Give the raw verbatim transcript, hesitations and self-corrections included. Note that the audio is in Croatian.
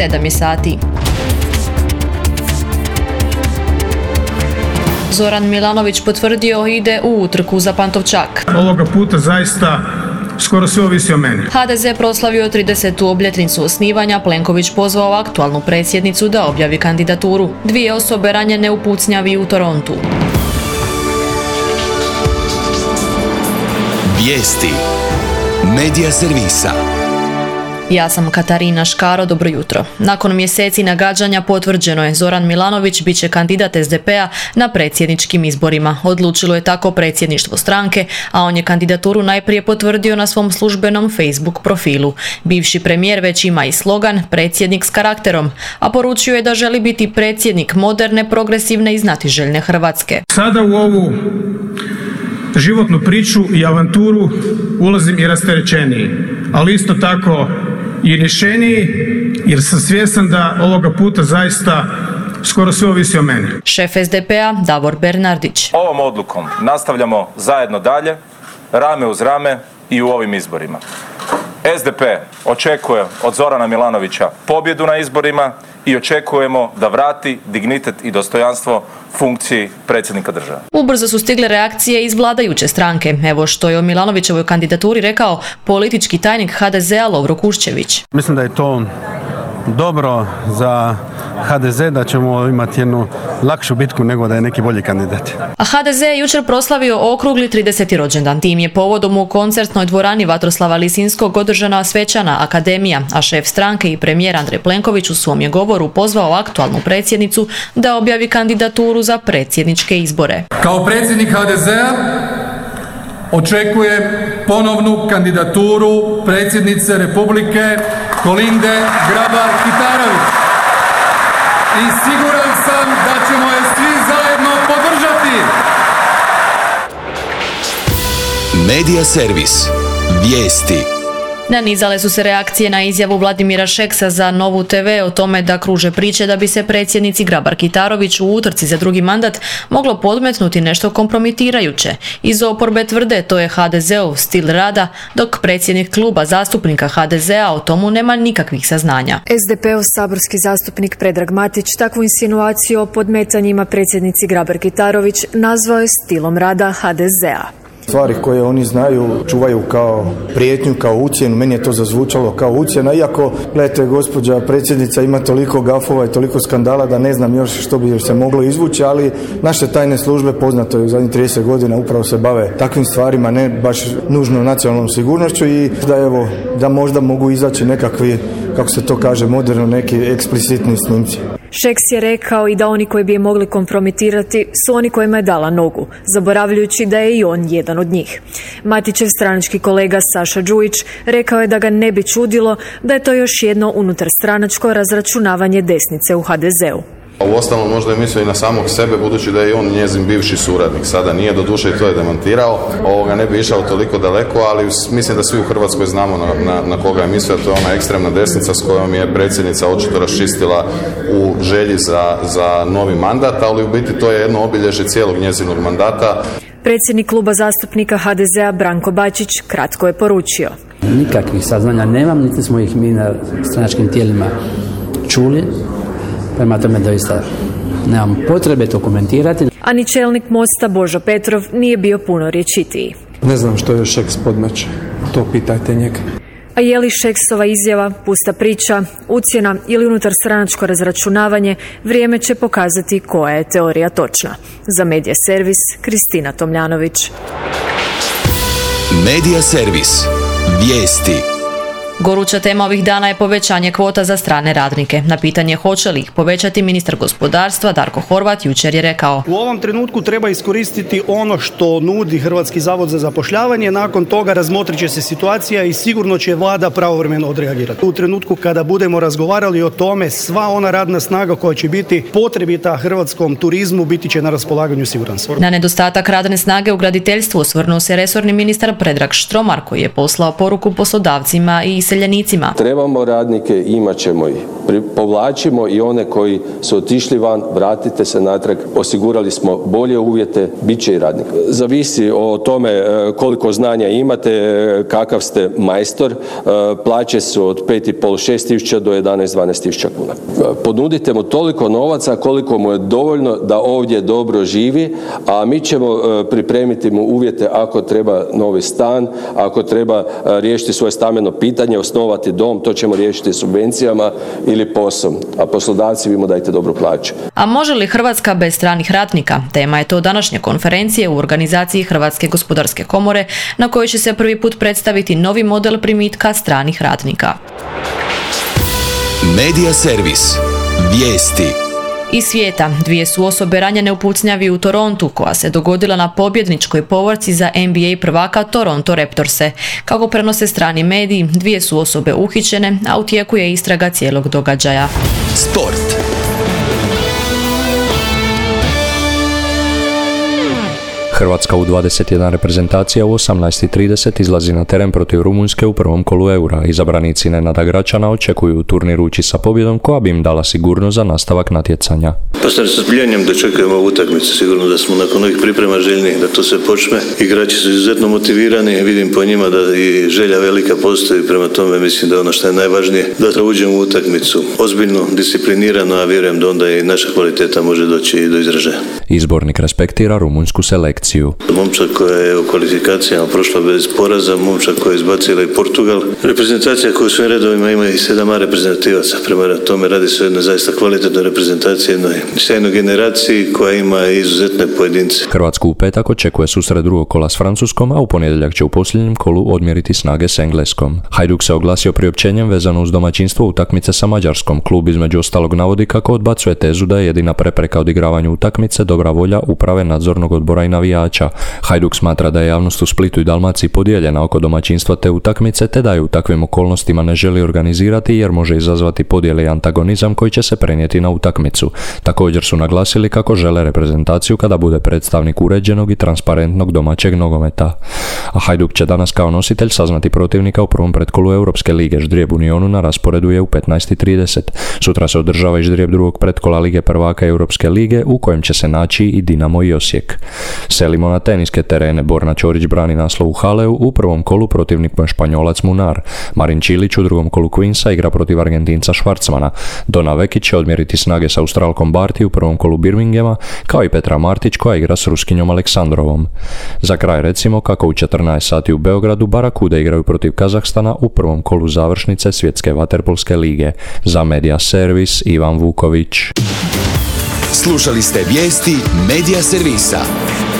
sedam je sati. Zoran Milanović potvrdio ide u utrku za Pantovčak. Ovoga puta zaista skoro sve ovisi o meni. ha de ze proslavio tridesetu obljetnicu osnivanja, Plenković pozvao aktualnu predsjednicu da objavi kandidaturu. Dvije osobe ranjene u pucnjavi u Torontu. Vijesti Medija servisa. Ja sam Katarina Škaro, dobro jutro. Nakon mjeseci nagađanja potvrđeno je Zoran Milanović bit će kandidat es de pe a na predsjedničkim izborima. Odlučilo je tako predsjedništvo stranke, a on je kandidaturu najprije potvrdio na svom službenom Facebook profilu. Bivši premijer već ima i slogan predsjednik s karakterom, a poručio je da želi biti predsjednik moderne, progresivne i znatiželjne Hrvatske. Sada u ovu životnu priču i avanturu ulazim i rasterećeniji, ali isto tako i rješeniji, jer sam svjestan da ovoga puta zaista skoro sve ovisi o meni. Šef es de pe a Davor Bernardić. Ovom odlukom nastavljamo zajedno dalje, rame uz rame i u ovim izborima. es de pe očekuje od Zorana Milanovića pobjedu na izborima i očekujemo da vrati dignitet i dostojanstvo funkciji predsjednika države. Ubrzo su stigle reakcije iz vladajuće stranke. Evo što je o Milanovićevoj kandidaturi rekao politički tajnik ha de ze a Lovro Kuščević. Mislim da je to dobro za ha de ze, da ćemo imati jednu lakšu bitku nego da je neki bolji kandidat. A ha de ze je jučer proslavio okrugli trideseti rođendan. Tim je povodom u koncertnoj dvorani Vatroslava Lisinskog održana svečana akademija, a šef stranke i premijer Andrej Plenković u svom je govoru pozvao aktualnu predsjednicu da objavi kandidaturu za predsjedničke izbore. Kao predsjednik ha de ze a očekujem ponovnu kandidaturu predsjednice Republike Kolinde Grabar-Kitarović. I siguran sam da ćemo je svi zajedno podržati. Medija servis. Vijesti. Nanizale su se reakcije na izjavu Vladimira Šeksa za Novu te ve o tome da kruže priče da bi se predsjednici Grabar-Kitarović u utrci za drugi mandat moglo podmetnuti nešto kompromitirajuće. Iz oporbe tvrde to je ha de zeov stil rada, dok predsjednik kluba zastupnika ha de ze a o tomu nema nikakvih saznanja. es de pe ov saborski zastupnik Predrag Matić takvu insinuaciju o podmetanjima predsjednici Grabar-Kitarović nazvao je stilom rada ha de ze a. Stvari koje oni znaju čuvaju kao prijetnju, kao ucjenu. Meni je to zazvučalo kao ucjena, iako, gledajte, gospođa predsjednica ima toliko gafova i toliko skandala da ne znam još što bi se moglo izvući, ali naše tajne službe, poznato je u zadnjih trideset godina, upravo se bave takvim stvarima, ne baš nužno nacionalnom sigurnošću, i da evo, da možda mogu izaći nekakvi, kako se to kaže moderno, neki eksplicitni snimci. Šeks je rekao i da oni koji bi je mogli kompromitirati su oni kojima je dala nogu, zaboravljajući da je i on jedan od njih. Matićev stranački kolega Saša Đujić rekao je da ga ne bi čudilo da je to još jedno unutarstranačko razračunavanje desnice u ha de ze u. Uostalom možda je mislio i na samog sebe, budući da je i on njezin bivši suradnik. Sada nije, do duše i to je demantirao. Ovoga ne bi išao toliko daleko, ali mislim da svi u Hrvatskoj znamo na, na, na koga je mislio. To je ona ekstremna desnica s kojom je predsjednica očito raščistila u želji za, za novi mandat, ali u biti to je jedno obilježje cijelog njezinog mandata. Predsjednik kluba zastupnika ha de ze a Branko Bačić kratko je poručio. Nikakvih saznanja nemam, niti smo ih mi na stranačkim tijelima čuli. Prema tome doista nemam potrebe to komentirati. A ni čelnik Mosta Božo Petrov nije bio puno rječitiji. Ne znam što je Šeks podmeće, to pitajte njega. A je li Šeksova izjava pusta priča, ucjena ili unutarstranačko razračunavanje, vrijeme će pokazati koja je teorija točna. Za Medija servis, Kristina Tomljanović. Medija servis. Vijesti. Goruća tema ovih dana je povećanje kvota za strane radnike. Na pitanje hoće li ih povećati, ministar gospodarstva Darko Horvat jučer je rekao: u ovom trenutku treba iskoristiti ono što nudi Hrvatski zavod za zapošljavanje, nakon toga razmotrit će se situacija i sigurno će vlada pravovremeno odreagirati. U trenutku kada budemo razgovarali o tome, sva ona radna snaga koja će biti potrebita hrvatskom turizmu biti će na raspolaganju, siguran sam. Na nedostatak radne snage u graditeljstvu osvrnuo se resorni ministar Predrag Štromar, koji je poslao poruku poslodavcima i iseljenicima. Trebamo radnike, imat ćemo ih. Povlačimo i one koji su otišli van, vratite se natrag, osigurali smo bolje uvjete, bit će i radnik. Zavisi o tome koliko znanja imate, kakav ste majstor, plaće su od pet i pol do šest tisuća do jedanaest do dvanaest tisuća kuna. Ponudite mu toliko novaca koliko mu je dovoljno da ovdje dobro živi, a mi ćemo pripremiti mu uvjete ako treba novi stan, ako treba riješiti svoje stambeno pitanje, osnovati dom, to ćemo riješiti subvencijama ili poslom, a poslodavci vi mu dajte dobru plaću. A može li Hrvatska bez stranih radnika? Tema je to današnje konferencije u organizaciji Hrvatske gospodarske komore, na kojoj će se prvi put predstaviti novi model primitka stranih radnika. Medija servis. Vijesti. Iz svijeta, dvije su osobe ranjene u pucnjavi u Torontu koja se dogodila na pobjedničkoj povorci za N B A prvaka Toronto Raptorse. Kako prenose strani mediji, dvije su osobe uhićene, a u tijeku je istraga cijelog događaja. Sport. Hrvatska u dvadeset jedan reprezentacija u osamnaest i trideset izlazi na teren protiv Rumunjske u prvom kolu Eura. Izabranici Nenada Gračana očekuju turnir ući sa pobjedom koja bi im dala sigurnost za nastavak natjecanja. Pa sa strpljenjem dočekujemo ovu utakmicu, sigurno da smo nakon ovih priprema željni da to sve počne. Igrači su izuzetno motivirani, vidim po njima da i želja velika postoji, prema tome mislim da ono što je najvažnije da uđemo u utakmicu ozbiljno, disciplinirano, a vjerujem da onda i naša kvaliteta može doći do izražaja. Izbornik respektira rumunjsku selekciju. Momčak koja je u kvalifikacijama prošla bez poraza, momčak koja je izbacila i Portugal. Reprezentacija koja u svojim redovima ima i sedam reprezentativaca, prema tome radi se o jednoj zaista kvalitetnoj reprezentaciji, jednoj sjajnoj generaciji koja ima izuzetne pojedince. Hrvatsku u petak očekuje susret drugog kola s Francuskom, a u ponedjeljak će u posljednjem kolu odmjeriti snage s Engleskom. Hajduk se oglasio priopćenjem vezano uz domaćinstvo utakmice sa Mađarskom. Klub između ostalog navodi kako odbacuje tezu da je jedina prepreka odigravanju utakmice dobra volja uprave, nadzornog odbora i navijača. Hajduk smatra da je javnost u Splitu i Dalmaciji podijeljena oko domaćinstva te utakmice, te da je u takvim okolnostima ne želi organizirati jer može izazvati podjele i antagonizam koji će se prenijeti na utakmicu. Također su naglasili kako žele reprezentaciju kada bude predstavnik uređenog i transparentnog domaćeg nogometa. A Hajduk će danas kao nositelj saznati protivnika u prvom pretkolu Europske lige. Ždrijeb Unionu na rasporedu je u petnaest i trideset. Sutra se održava i ždrijeb drugog pretkola Lige prvaka Europske lige u kojem će se naći i Dinamo i Osijek. Selimo na teniske terene. Borna Ćorić brani naslov u Haleu, u prvom kolu protivnik mu je Španjolac Munar. Marin Čilić u drugom kolu Queensa igra protiv Argentinca Švarcmana. Dona Vekić će odmjeriti snage sa Australkom Barty u prvom kolu Birminghama, kao i Petra Martić koja igra s Ruskinjom Aleksandrovom. Za kraj recimo kako u četrnaest sati u Beogradu Barakude igraju protiv Kazahstana u prvom kolu završnice Svjetske vaterpolske lige. Za Medija servis Ivan Vuković. Slušali ste vijesti Medija servisa.